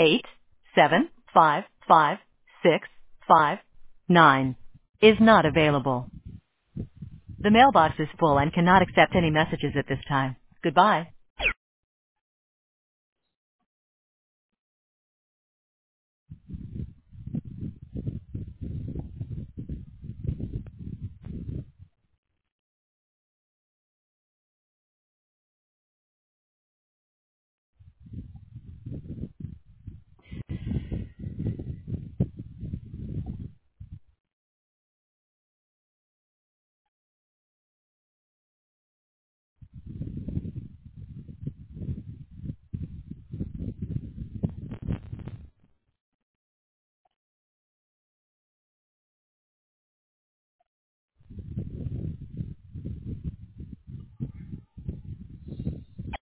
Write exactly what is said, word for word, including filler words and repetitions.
eight seven five five six five nine is not available. The mailbox is full and cannot accept any messages at this time. Goodbye.